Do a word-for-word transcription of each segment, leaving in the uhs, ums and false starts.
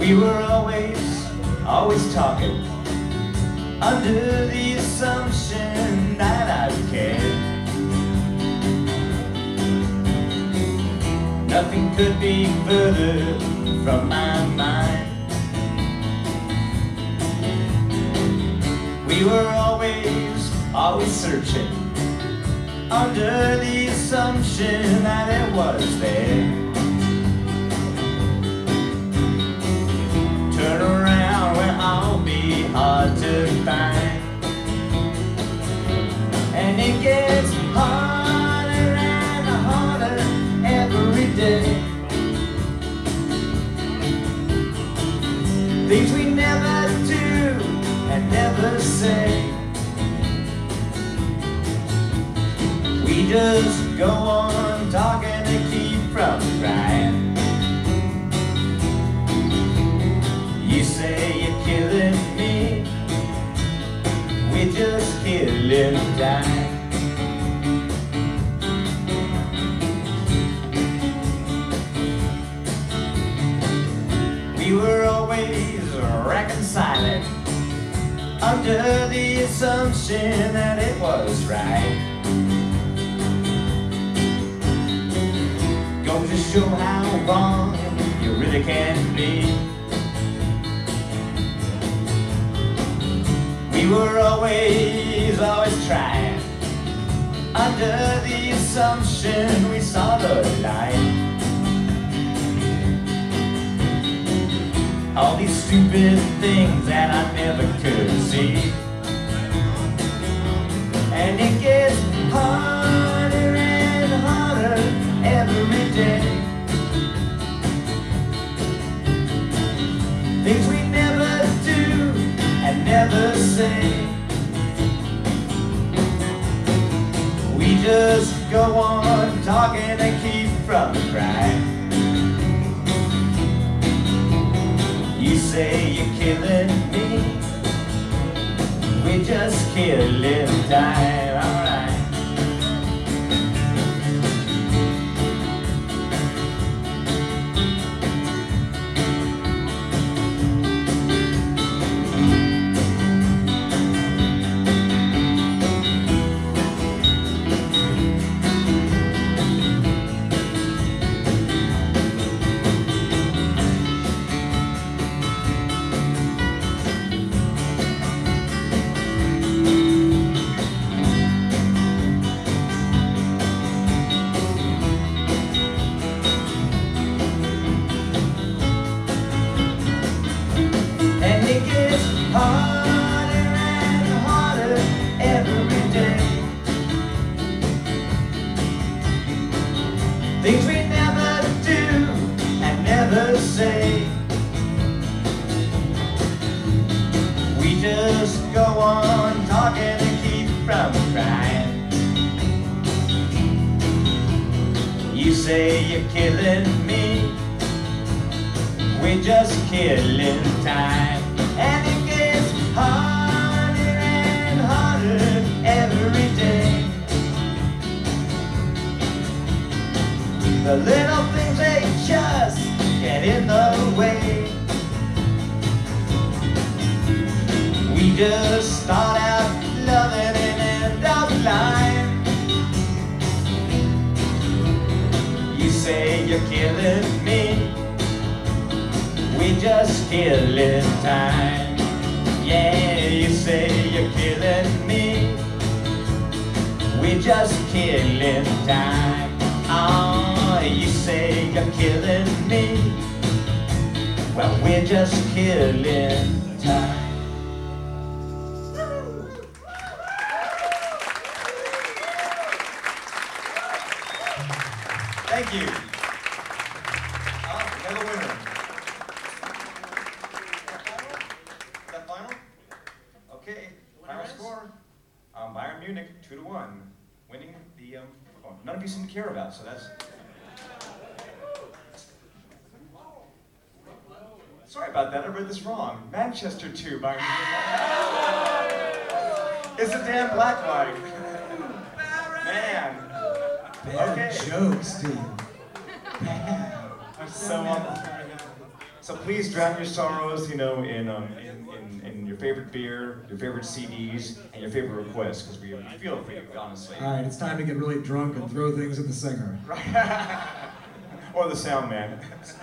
We were always, always talking, under the assumption that I'd care. Nothing could be further from my mind. We were always, always searching, under the assumption that it was there. Turn around where I'll be hard to find, and it gets harder and harder every day. Things we never do and never say, we just go on talking to keep from crying. You say you're killing me, we just killing time. We were always reconciling, under the assumption that it was right. Goes to show how wrong you really can be. We were always, always trying, under the assumption we saw the light. All these stupid things that I never could see, and it gets harder and harder every day. Things we never do and never say, we just go on talking and keep from crying. You say you're killing me, we just killing time, alright. Things we never do and never say, we just go on talking and keep from crying. You say you're killing me, we just killing time. And it gets harder and harder every day. The little things, they just get in the way. We just start out loving and end up lying. You say you're killing me, we just killing time. Yeah, you say you're killing me, we just killing time. Oh, you say you're killing me, well, we're just killing time. Thank you. Oh, we have a winner. Is that final? Okay, final score. Um, Bayern Munich, two to one, winning the. Um, oh, none of you seem to care about, so that's. Sorry about that. I read this wrong. Manchester two, Bayern Munich. It's a damn black flag. Man. Bad Okay. jokes, dude. Bad. So um, So please drown your sorrows, you know, in, um, in, in, in your favorite beer, your favorite C Ds, and your favorite requests, because we, we feel for you, honestly. All right, it's time to get really drunk and throw things at the singer. Right. Or the sound man.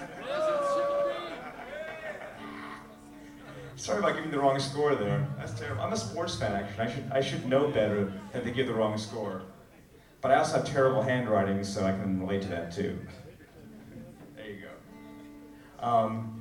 Sorry about giving the wrong score there. That's terrible. I'm a sports fan, actually. I should, I should know better than to give the wrong score. But I also have terrible handwriting, so I can relate to that too. There you go. Um,